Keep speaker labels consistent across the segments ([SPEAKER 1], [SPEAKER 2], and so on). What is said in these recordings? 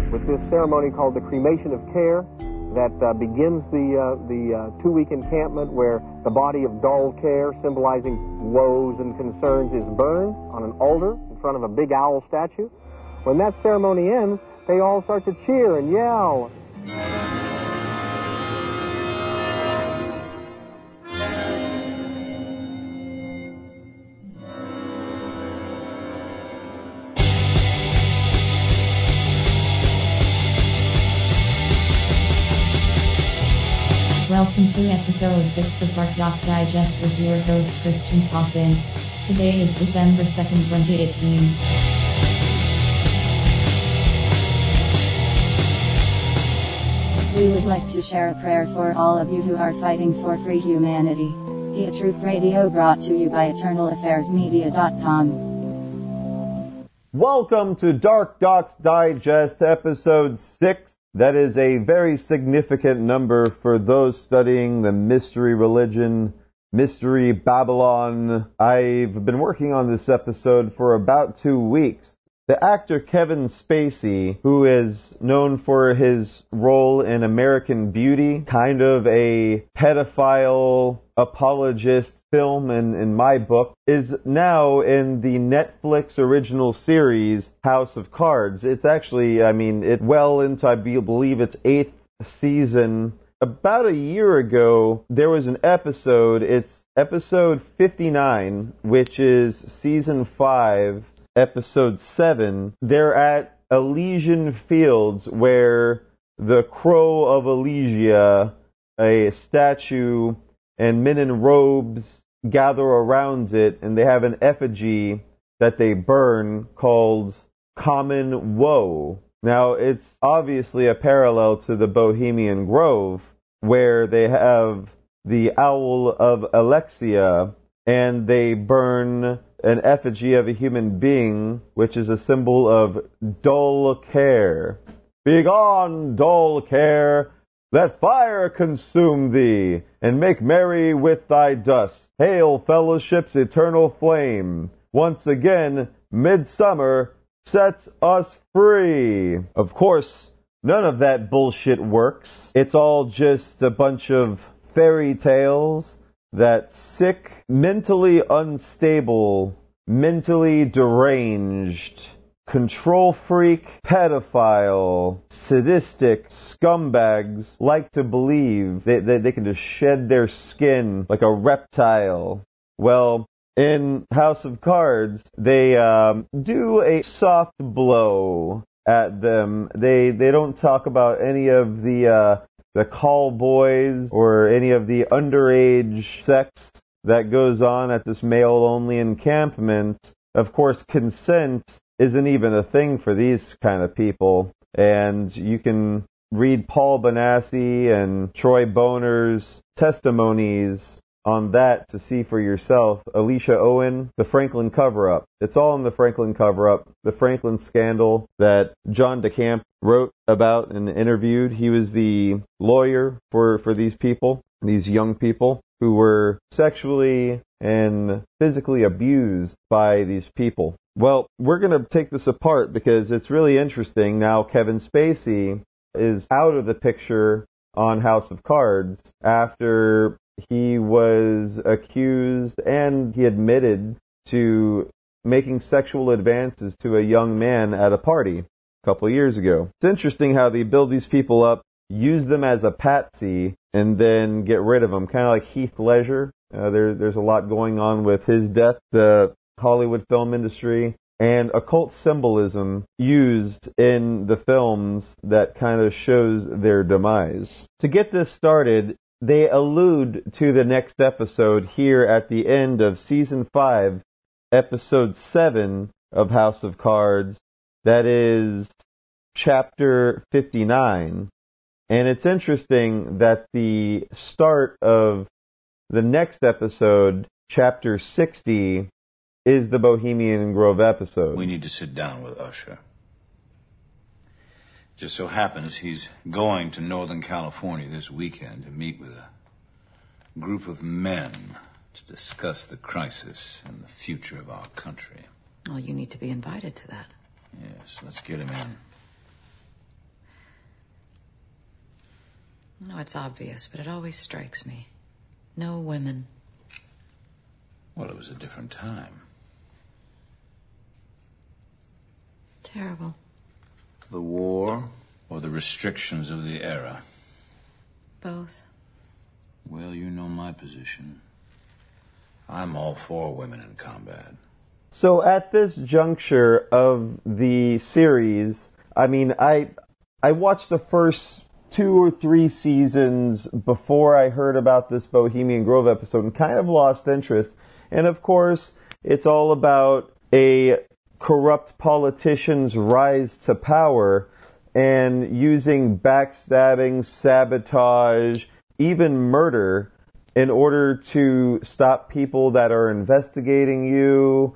[SPEAKER 1] with this ceremony called the cremation of care that begins the 2-week encampment where the body of dull care, symbolizing woes and concerns, is burned on an altar in front of a big owl statue. When that ceremony ends, they all start to cheer and yell.
[SPEAKER 2] Welcome to episode 6 of Orthodox Digest with your host Christian Coffins. Today is December 2nd, 2018.
[SPEAKER 3] We would like to share a prayer for all of you who are fighting for free humanity. Via Truth Radio, brought to you by EternalAffairsMedia.com.
[SPEAKER 4] Welcome to Dark Docs Digest, episode 6. That is a very significant number for those studying the mystery religion, Mystery Babylon. I've been working on this episode for about 2 weeks. The actor Kevin Spacey, who is known for his role in American Beauty, kind of a pedophile apologist film in my book, is now in the Netflix original series House of Cards. It's actually, well into, I believe it's 8th season. About a year ago, there was an episode, it's episode 59, which is season 5, episode 7. They're at Elysian Fields, where the Crow of Elysia, a statue, and men in robes gather around it, and they have an effigy that they burn called Common Woe. Now, it's obviously a parallel to the Bohemian Grove, where they have the Owl of Alexia, and they burn an effigy of a human being, which is a symbol of dull care. Begone, dull care! Let fire consume thee, and make merry with thy dust. Hail, fellowship's eternal flame. Once again, midsummer sets us free. Of course, none of that bullshit works. It's all just a bunch of fairy tales that sick, mentally unstable, mentally deranged, control freak, pedophile, sadistic scumbags like to believe they can just shed their skin like a reptile. Well, in House of Cards, they do a soft blow at them. They don't talk about any of the call boys or any of the underage sex that goes on at this male-only encampment. Of course, consent isn't even a thing for these kind of people. And you can read Paul Benassi and Troy Boner's testimonies on that to see for yourself. Alicia Owen, the Franklin cover-up. It's all in the Franklin cover-up. The Franklin scandal that John DeCamp wrote about and interviewed. He was the lawyer for these people, these young people who were sexually and physically abused by these people. Well, we're going to take this apart because it's really interesting. Now, Kevin Spacey is out of the picture on House of Cards after he was accused and he admitted to making sexual advances to a young man at a party a couple of years ago. It's interesting how they build these people up, use them as a patsy, and then get rid of them. Kind of like Heath Ledger. There's a lot going on with his death. The Hollywood film industry, and occult symbolism used in the films that kind of shows their demise. To get this started, they allude to the next episode here at the end of Season 5, Episode 7 of House of Cards. That is Chapter 59. And it's interesting that the start of the next episode, Chapter 60, is the Bohemian Grove episode.
[SPEAKER 5] We need to sit down with Usher. Just so happens he's going to Northern California this weekend to meet with a group of men to discuss the crisis and the future of our country.
[SPEAKER 6] Well, you need to be invited to that.
[SPEAKER 5] Yes, let's get him in.
[SPEAKER 6] No, it's obvious, but it always strikes me. No women.
[SPEAKER 5] Well, it was a different time.
[SPEAKER 6] Terrible.
[SPEAKER 5] The war or the restrictions of the era?
[SPEAKER 6] Both.
[SPEAKER 5] Well, you know my position. I'm all for women in combat.
[SPEAKER 4] So at this juncture of the series, I mean, I watched the first 2 or 3 seasons before I heard about this Bohemian Grove episode and kind of lost interest. And of course, it's all about a corrupt politician's rise to power and using backstabbing, sabotage, even murder in order to stop people that are investigating you,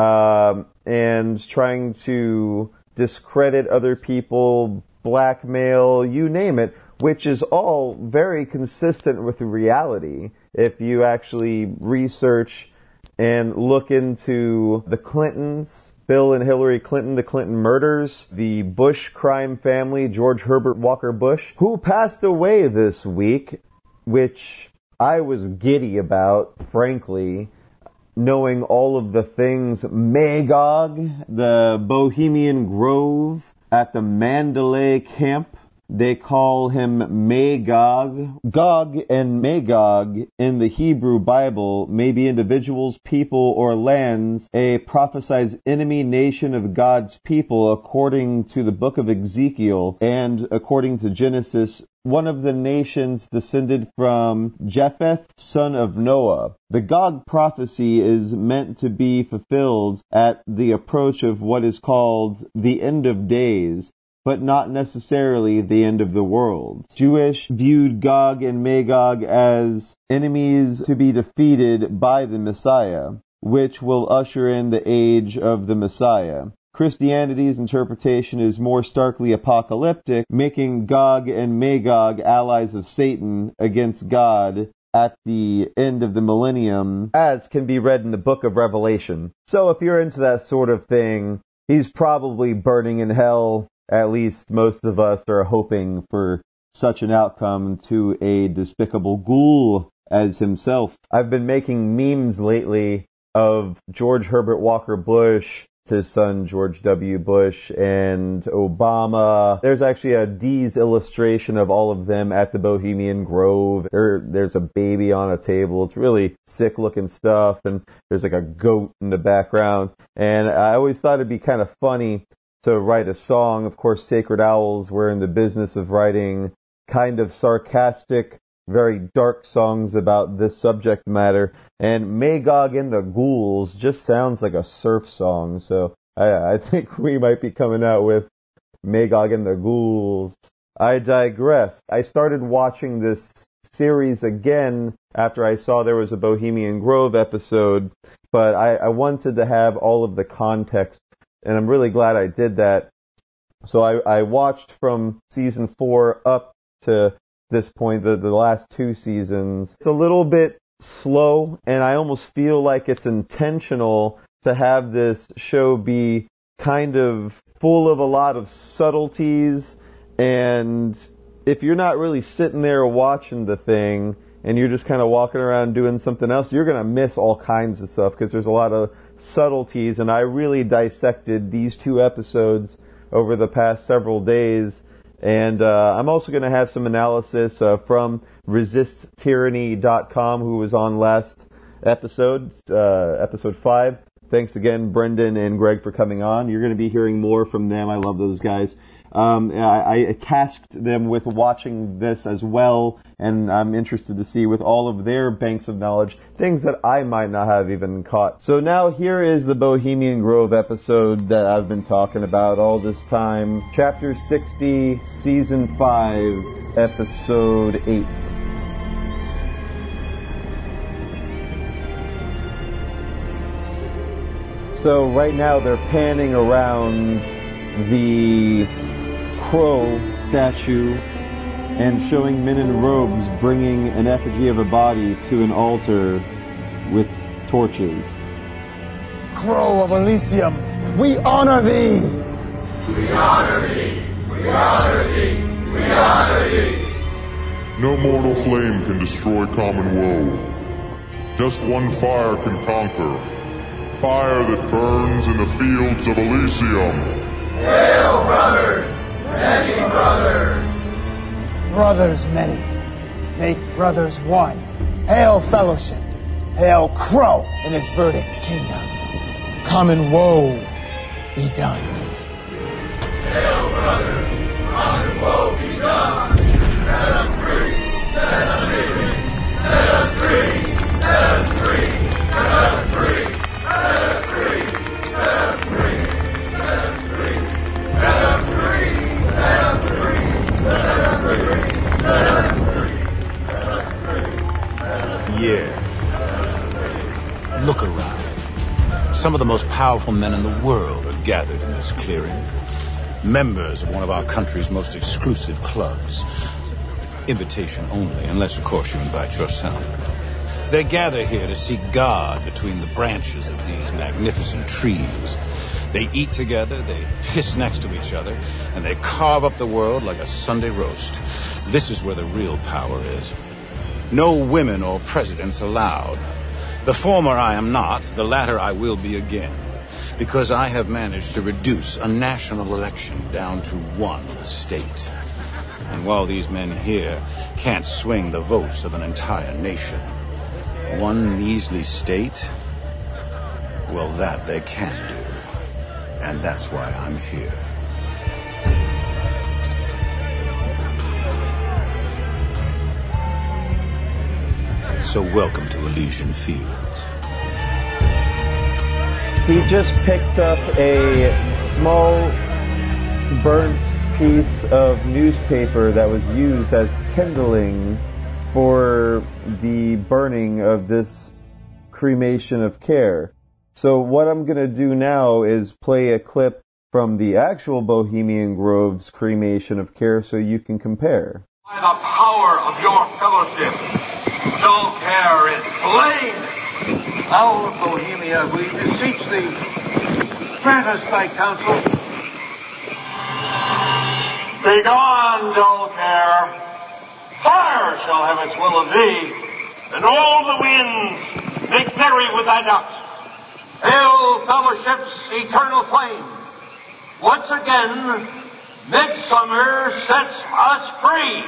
[SPEAKER 4] and trying to discredit other people, blackmail, you name it, which is all very consistent with reality. If you actually research and look into the Clintons, Bill and Hillary Clinton, the Clinton murders, the Bush crime family, George Herbert Walker Bush, who passed away this week, which I was giddy about, frankly, knowing all of the things. Magog, the Bohemian Grove at the Mandalay camp, they call him Magog. Gog and Magog in the Hebrew Bible may be individuals, people, or lands, a prophesied enemy nation of God's people according to the book of Ezekiel, and according to Genesis, one of the nations descended from Japheth, son of Noah. The Gog prophecy is meant to be fulfilled at the approach of what is called the end of days, but not necessarily the end of the world. Jewish viewed Gog and Magog as enemies to be defeated by the Messiah, which will usher in the age of the Messiah. Christianity's interpretation is more starkly apocalyptic, making Gog and Magog allies of Satan against God at the end of the millennium, as can be read in the book of Revelation. So if you're into that sort of thing, he's probably burning in hell. At least most of us are hoping for such an outcome to a despicable ghoul as himself. I've been making memes lately of George Herbert Walker Bush, his son George W. Bush, and Obama. There's actually a Dee's illustration of all of them at the Bohemian Grove. There's a baby on a table. It's really sick looking stuff, and there's like a goat in the background. And I always thought it'd be kind of funny to write a song. Of course, Sacred Owls were in the business of writing kind of sarcastic, very dark songs about this subject matter, and Magog and the Ghouls just sounds like a surf song, so I think we might be coming out with Magog and the Ghouls. I digress. I started watching this series again after I saw there was a Bohemian Grove episode, but I wanted to have all of the context, and I'm really glad I did that. So I watched from season 4 up to this point, the last 2 seasons. It's a little bit slow, and I almost feel like it's intentional to have this show be kind of full of a lot of subtleties, and if you're not really sitting there watching the thing, and you're just kind of walking around doing something else, you're going to miss all kinds of stuff, because there's a lot of subtleties, and I really dissected these 2 episodes over the past several days. And I'm also going to have some analysis from ResistTyranny.com, who was on last episode, episode 5. Thanks again, Brendan and Greg, for coming on. You're going to be hearing more from them. I love those guys. I tasked them with watching this as well, and I'm interested to see with all of their banks of knowledge, things that I might not have even caught. So now here is the Bohemian Grove episode that I've been talking about all this time. Chapter 60, Season 5, Episode 8. So right now they're panning around the crow statue and showing men in robes bringing an effigy of a body to an altar with torches.
[SPEAKER 7] Crow of Elysium, we honor thee!
[SPEAKER 8] We honor thee! We honor thee! We honor thee! No mortal flame can destroy common woe. Just one fire can conquer. Fire that burns in the fields of Elysium.
[SPEAKER 7] Hail, brothers! Many brothers! Brothers many. Make brothers one. Hail, fellowship. Hail, Crow and his verdant kingdom. Common woe be done. Hail, brothers! Common woe be done! Set us free! Set us free! Set us free! Set us free! Set us free! Set us free! Set us free! Set us free! Set us free! Set us free! Set us free! Set us free! Set us free!
[SPEAKER 5] Yeah. Look around. Some of the most powerful men in the world are gathered in this clearing. Members of one of our country's most exclusive clubs. Invitation only, unless, of course, you invite yourself. They gather here to seek God between the branches of these magnificent trees. They eat together, they piss next to each other, and they carve up the world like a Sunday roast. This is where the real power is. No women or presidents allowed. The former I am not, the latter I will be again. Because I have managed to reduce a national election down to one state. And while these men here can't swing the votes of an entire nation, one measly state, well, that they can do. And that's why I'm here. So welcome to Elysian Fields.
[SPEAKER 4] He just picked up a small burnt piece of newspaper that was used as kindling for the burning of this cremation of care. So what I'm going to do now is play a clip from the actual Bohemian Grove's cremation of care so you can compare.
[SPEAKER 9] By the power of your fellowship, dull care is slain. Owl of Bohemia, we beseech thee, grant us thy counsel. Begone, dull care. Fire shall have its will of thee, and all the winds make merry with thy ducks. Hail, fellowship's eternal flame. Once again, midsummer sets us free.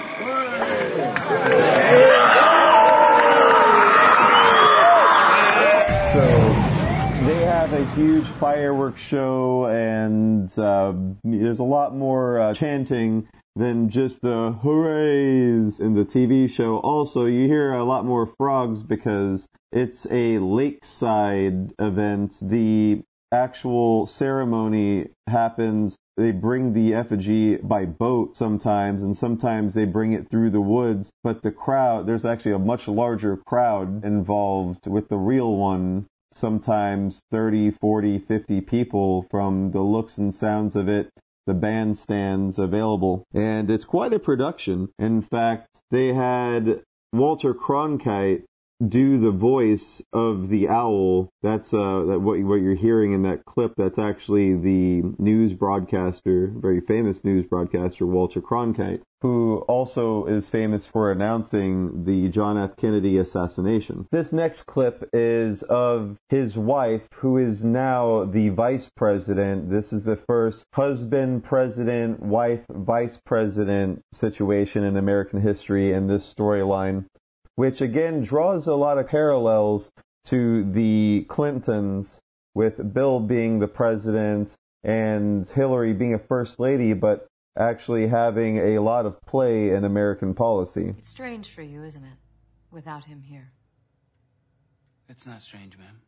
[SPEAKER 4] So they have a huge fireworks show, and there's a lot more chanting than just the hoorays in the TV show. Also, you hear a lot more frogs because it's a lakeside event. The actual ceremony happens. They bring the effigy by boat sometimes, and sometimes they bring it through the woods. But the crowd, there's actually a much larger crowd involved with the real one. Sometimes 30, 40, 50 people from the looks and sounds of it. The bandstands available. And it's quite a production. In fact, they had Walter Cronkite do the voice of the owl. That's what you're hearing in that clip. That's actually the news broadcaster, very famous news broadcaster, Walter Cronkite, who also is famous for announcing the John F. Kennedy assassination. This next clip is of his wife, who is now the vice president. This is the first husband, president, wife, vice president situation in American history in this storyline, which again draws a lot of parallels to the Clintons, with Bill being the president and Hillary being a first lady, but actually having a lot of play in American policy.
[SPEAKER 6] It's strange for you, isn't it? Without him here.
[SPEAKER 10] It's not strange, ma'am.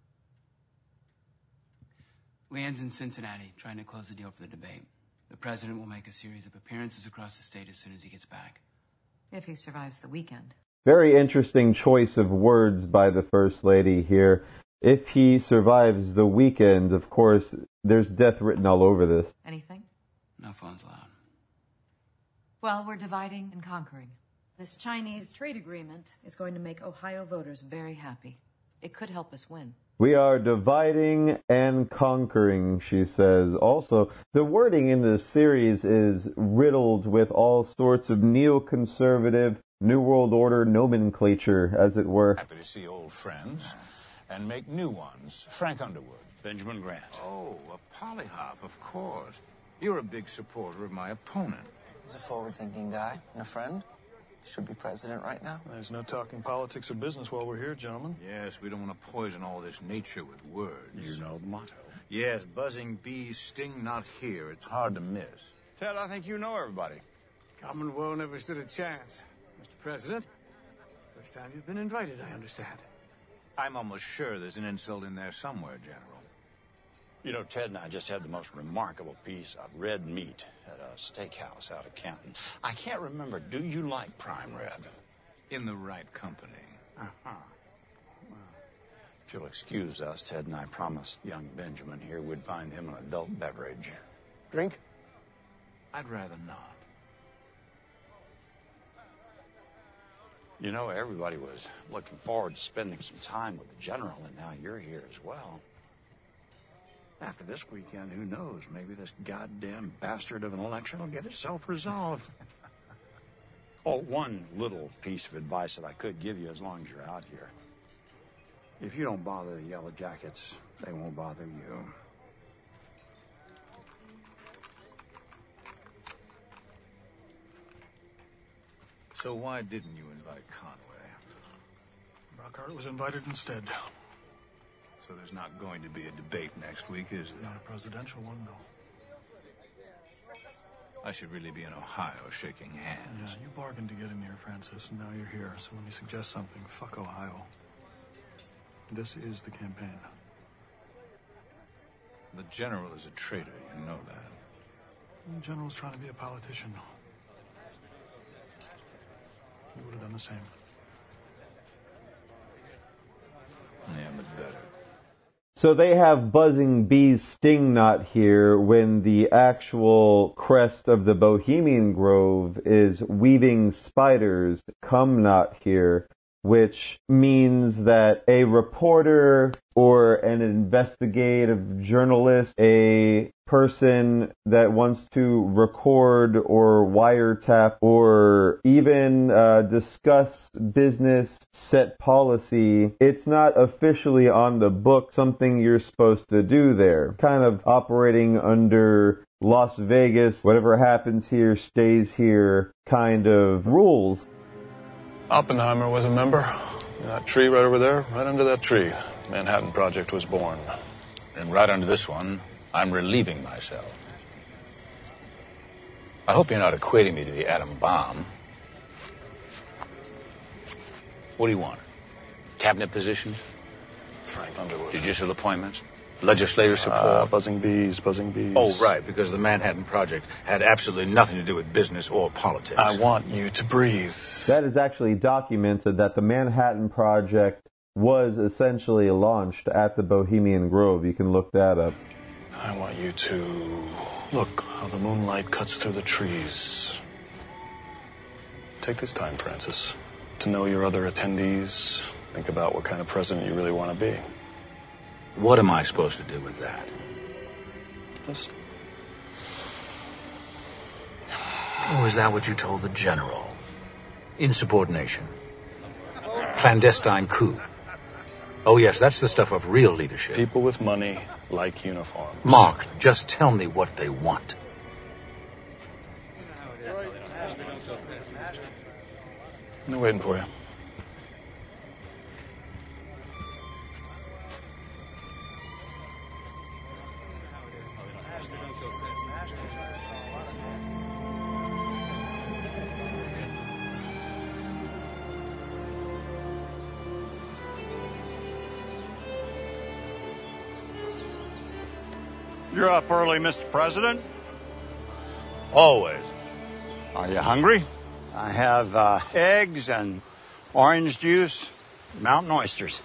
[SPEAKER 10] Leanne's in Cincinnati, trying to close the deal for the debate. The president will make a series of appearances across the state as soon as he gets back.
[SPEAKER 6] If he survives the weekend.
[SPEAKER 4] Very interesting choice of words by the First Lady here. If he survives the weekend, of course, there's death written all over this.
[SPEAKER 6] Anything?
[SPEAKER 10] No phones allowed.
[SPEAKER 6] Well, we're dividing and conquering. This Chinese trade agreement is going to make Ohio voters very happy. It could help us win.
[SPEAKER 4] We are dividing and conquering, she says. Also, the wording in this series is riddled with all sorts of neoconservative, New World Order nomenclature, as it were.
[SPEAKER 5] Happy to see old friends and make new ones. Frank Underwood.
[SPEAKER 11] Benjamin Grant.
[SPEAKER 5] Oh, a polyhop, of course. You're a big supporter of my opponent.
[SPEAKER 12] He's a forward-thinking guy and a friend. Should be president right now.
[SPEAKER 13] There's no talking politics or business while we're here, gentlemen.
[SPEAKER 5] Yes, we don't want to poison all this nature with words.
[SPEAKER 11] You know the motto.
[SPEAKER 5] Yes, buzzing bees sting not here. It's hard to miss.
[SPEAKER 11] Ted, I think you know everybody.
[SPEAKER 10] Commonwealth never stood a chance. Mr. President, first time you've been invited, I understand.
[SPEAKER 5] I'm almost sure there's an insult in there somewhere, General.
[SPEAKER 11] You know, Ted and I just had the most remarkable piece of red meat at a steakhouse out of Canton. I can't remember, do you like prime rib?
[SPEAKER 5] In the right company.
[SPEAKER 11] Uh-huh. If you'll excuse us, Ted and I promised young Benjamin here we'd find him an adult beverage. Drink?
[SPEAKER 5] I'd rather not.
[SPEAKER 11] You know, everybody was looking forward to spending some time with the General, and now you're here as well. After this weekend, who knows? Maybe this goddamn bastard of an election will get itself resolved. Oh, one little piece of advice that I could give you as long as you're out here. If you don't bother the Yellow Jackets, they won't bother you.
[SPEAKER 5] So why didn't you invite Conway?
[SPEAKER 13] Brockhart was invited instead.
[SPEAKER 5] So there's not going to be a debate next week, is there?
[SPEAKER 13] Not a presidential one, no.
[SPEAKER 5] I should really be in Ohio shaking hands.
[SPEAKER 13] Yeah, you bargained to get in here, Francis, and now you're here. So let me suggest something. Fuck Ohio. This is the campaign.
[SPEAKER 5] The General is a traitor, you know that.
[SPEAKER 13] The General's trying to be a politician. You would have done the same.
[SPEAKER 5] Yeah, but better.
[SPEAKER 4] So they have buzzing bees sting not here when the actual crest of the Bohemian Grove is weaving spiders come not here, which means that a reporter or an investigative journalist, a person that wants to record or wiretap or even discuss business set policy, it's not officially on the book something you're supposed to do there. Kind of operating under Las Vegas, whatever happens here stays here kind of rules.
[SPEAKER 13] Oppenheimer was a member. That tree right over there, right under that tree, Manhattan Project was born.
[SPEAKER 5] And right under this one, I'm relieving myself. I hope you're not equating me to the atom bomb. What do you want? Cabinet positions?
[SPEAKER 13] Frank Underwood.
[SPEAKER 5] Judicial appointments? Legislative support?
[SPEAKER 13] Buzzing bees, buzzing bees.
[SPEAKER 5] Oh, right, because the Manhattan Project had absolutely nothing to do with business or politics.
[SPEAKER 13] I want you to breathe.
[SPEAKER 4] That is actually documented that the Manhattan Project was essentially launched at the Bohemian Grove. You can look that up.
[SPEAKER 13] I want you to look how the moonlight cuts through the trees. Take this time, Francis, to know your other attendees. Think about what kind of president you really want to be.
[SPEAKER 5] What am I supposed to do with that?
[SPEAKER 13] Just...
[SPEAKER 5] Oh, is that what you told the General? Insubordination. Clandestine coup. Oh, yes, that's the stuff of real leadership.
[SPEAKER 13] People with money like uniforms.
[SPEAKER 5] Mark, just tell me what they want.
[SPEAKER 13] I'm waiting for you.
[SPEAKER 11] You're up early, Mr. President.
[SPEAKER 5] Always.
[SPEAKER 11] Are you hungry? I have eggs and orange juice, mountain oysters.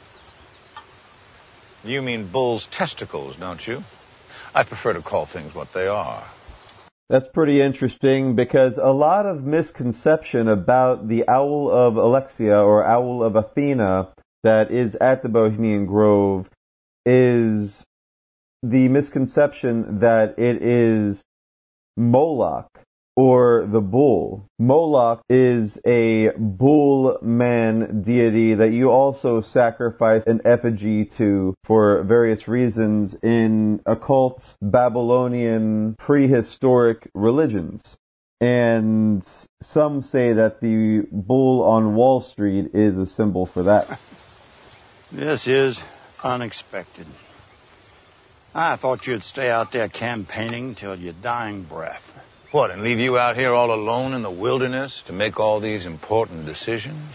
[SPEAKER 5] You mean bull's testicles, don't you? I prefer to call things what they are.
[SPEAKER 4] That's pretty interesting because a lot of misconception about the Owl of Alexia or Owl of Athena that is at the Bohemian Grove is the misconception that it is Moloch or the bull. Moloch is a bull man deity that you also sacrifice an effigy to for various reasons in occult Babylonian prehistoric religions. And some say that the bull on Wall Street is a symbol for that.
[SPEAKER 11] This is unexpected. I thought you'd stay out there campaigning till your dying breath.
[SPEAKER 14] What, and leave you out here all alone in the wilderness to make all these important decisions?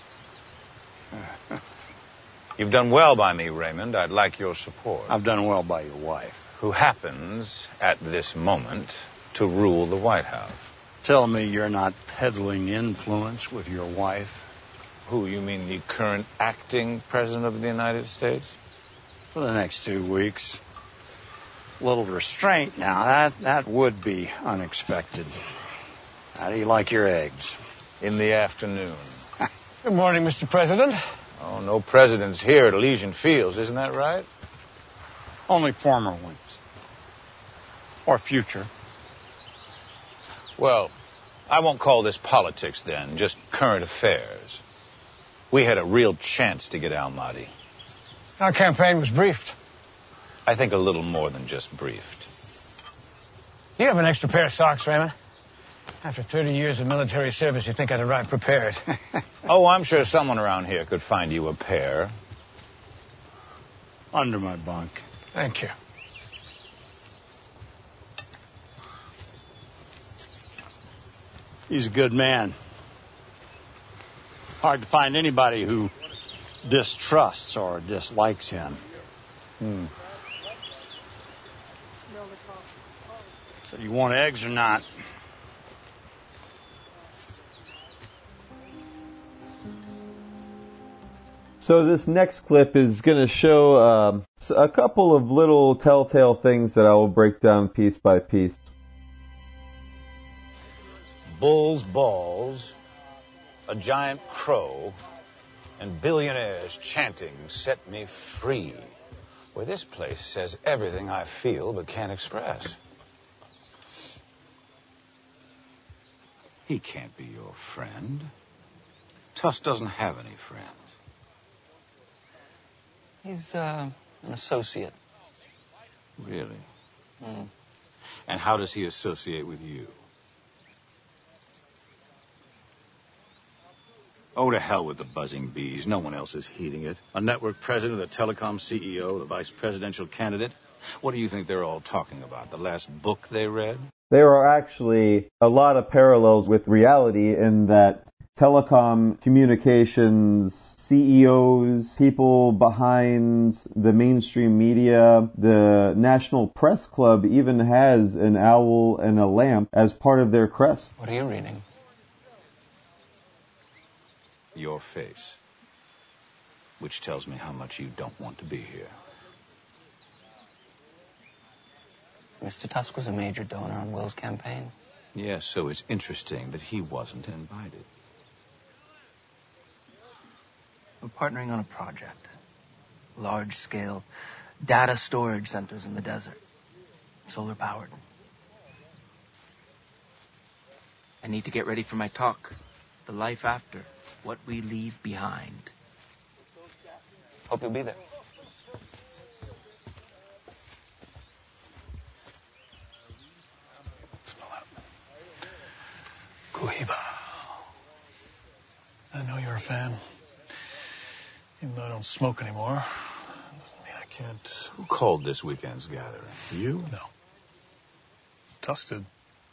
[SPEAKER 14] You've done well by me, Raymond. I'd like your support.
[SPEAKER 11] I've done well by your wife.
[SPEAKER 14] Who happens, at this moment, to rule the White House.
[SPEAKER 11] Tell me you're not peddling influence with your wife.
[SPEAKER 14] Who, you mean the current acting President of the United States?
[SPEAKER 11] For the next 2 weeks. A little restraint now, that would be unexpected. How do you like your eggs?
[SPEAKER 14] In the afternoon.
[SPEAKER 15] Good morning, Mr. President.
[SPEAKER 14] Oh, no presidents here at Elysian Fields, isn't that right?
[SPEAKER 11] Only former ones. Or future.
[SPEAKER 14] Well, I won't call this politics then, just current affairs. We had a real chance to get Al-Mahdi.
[SPEAKER 15] Our campaign was briefed.
[SPEAKER 14] I think a little more than just briefed.
[SPEAKER 15] You have an extra pair of socks, Raymond? After 30 years of military service, you think I'd arrive prepared.
[SPEAKER 14] Oh, I'm sure someone around here could find you a pair.
[SPEAKER 11] Under my bunk.
[SPEAKER 15] Thank you.
[SPEAKER 11] He's a good man. Hard to find anybody who distrusts or dislikes him. So you want eggs or not?
[SPEAKER 4] So this next clip is going to show a couple of little telltale things that I will break down piece by piece.
[SPEAKER 14] Bulls, balls, a giant crow, and billionaires chanting, "Set me free." Well, this place says everything I feel but can't express.
[SPEAKER 5] He can't be your friend. Tusk doesn't have any friends.
[SPEAKER 12] He's an associate.
[SPEAKER 5] Really? And how does he associate with you? Oh, to hell with the buzzing bees. No one else is heeding it. A network president, a telecom CEO, the vice presidential candidate. What do you think they're all talking about? The last book they read?
[SPEAKER 4] There are actually a lot of parallels with reality in that telecom communications CEOs, people behind the mainstream media, the National Press Club even has an owl and a lamp as part of their crest.
[SPEAKER 12] What are you reading?
[SPEAKER 5] Your face. Which tells me how much you don't want to be here.
[SPEAKER 12] Mr. Tusk was a major donor on Will's campaign.
[SPEAKER 5] Yes, so it's interesting that he wasn't invited.
[SPEAKER 12] We're partnering on a project. Large-scale data storage centers in the desert. Solar-powered. I need to get ready for my talk. The life after. What we leave behind. Hope you'll be there.
[SPEAKER 13] Smell that. Cohiba. I know you're a fan. Even though I don't smoke anymore, doesn't mean I can't.
[SPEAKER 5] Who called this weekend's gathering? You?
[SPEAKER 13] No. Tusk did.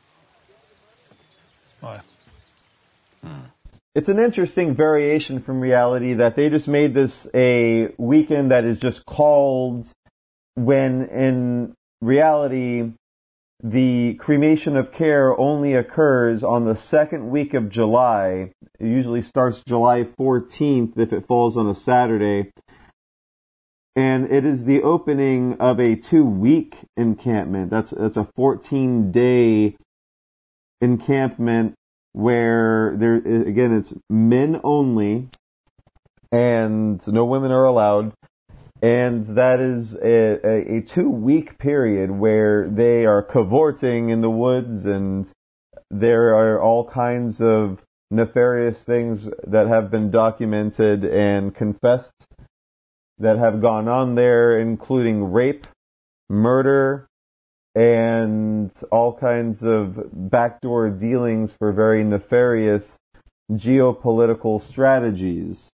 [SPEAKER 13] Why?
[SPEAKER 4] It's an interesting variation from reality that they just made this a weekend that is just called, when in reality the cremation of care only occurs on the second week of July. It usually starts July 14th if it falls on a Saturday. And it is the opening of a 2-week encampment. That's a 14-day encampment where there, again, it's men only and no women are allowed. And that is a 2-week period where they are cavorting in the woods and there are all kinds of nefarious things that have been documented and confessed that have gone on there, including rape, murder, and all kinds of backdoor dealings for very nefarious geopolitical strategies.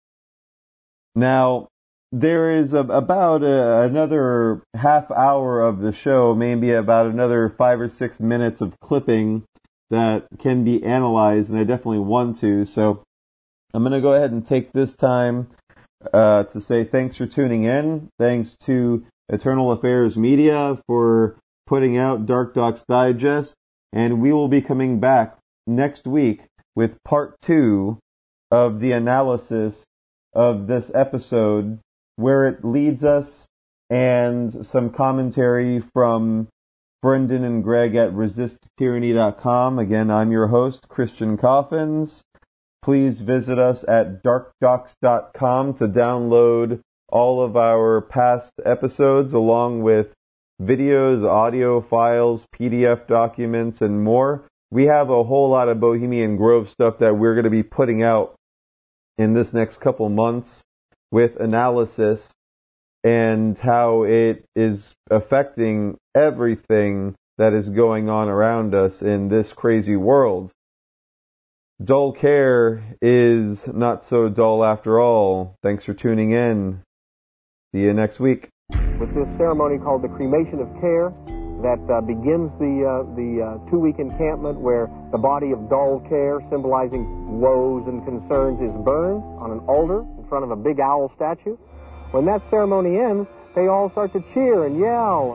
[SPEAKER 4] Now, there is about another half hour of the show, maybe about another 5 or 6 minutes of clipping that can be analyzed, and I definitely want to. So I'm going to go ahead and take this time to say thanks for tuning in. Thanks to Eternal Affairs Media for putting out Dark Docs Digest, and we will be coming back next week with part 2 of the analysis of this episode, where it leads us, and some commentary from Brendan and Greg at ResistTyranny.com. Again, I'm your host, Christian Coffins. Please visit us at darkdocs.com to download all of our past episodes, along with videos, audio files, PDF documents, and more. We have a whole lot of Bohemian Grove stuff that we're going to be putting out in this next couple months with analysis and how it is affecting everything that is going on around us in this crazy world. Dull care is not so dull after all. Thanks for tuning in. See you next week.
[SPEAKER 1] With this ceremony called the cremation of care that begins the 2-week encampment, where the body of dull care, symbolizing woes and concerns, is burned on an altar in front of a big owl statue. When that ceremony ends, they all start to cheer and yell.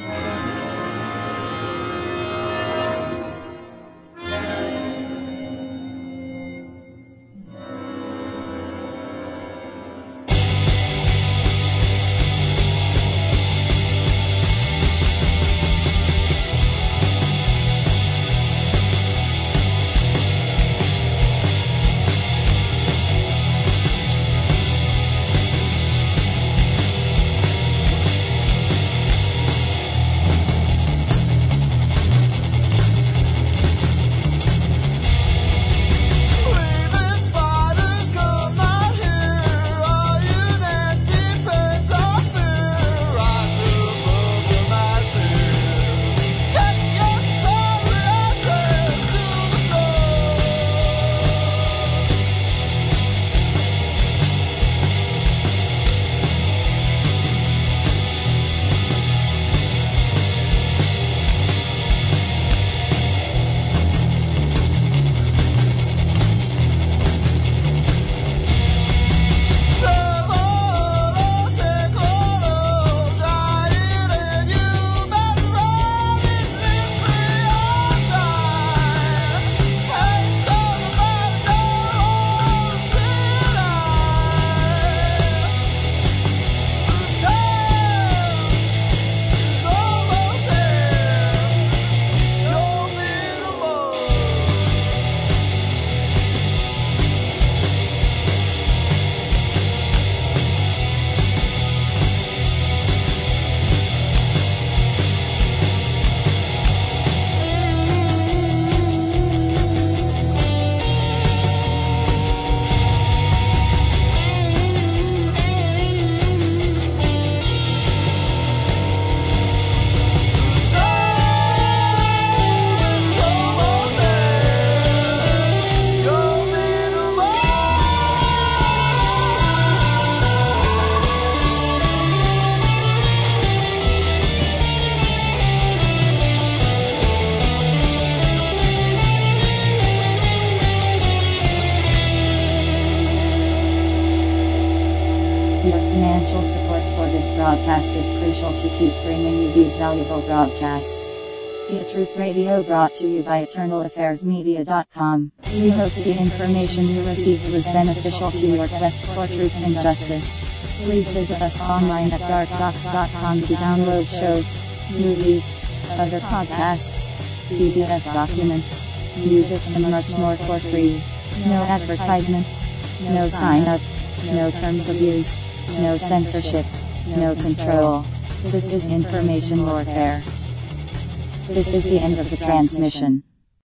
[SPEAKER 3] Financial support for this broadcast is crucial to keep bringing you these valuable broadcasts. The Truth Radio, brought to you by EternalAffairsMedia.com. We hope the information you received was beneficial to your quest for truth and justice. Please visit us online at darkdocs.com to download shows, movies, other podcasts, PDF documents, music, and much more for free. No advertisements, no sign up, no terms of use, no censorship, no control. This is information warfare. This is the end of the transmission.